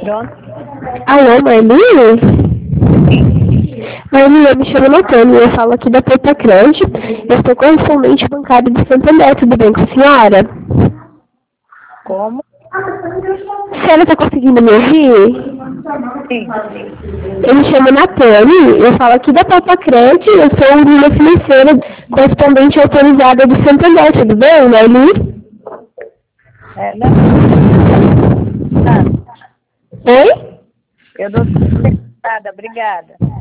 Pronto? Alô, Marli? Sim. Marli, eu me chamo Natânia, eu falo aqui da Porta Crédito. Eu sou correspondente bancário do Santander, tudo bem com a senhora? Como? A senhora está conseguindo me ouvir? Sim. Eu me chamo Natane, eu falo aqui da Porta Crédito, eu sou uma financeira correspondente autorizada do Santander, tudo bem, Marli? Não. Ah, Oi? eu não estou interessada, obrigada.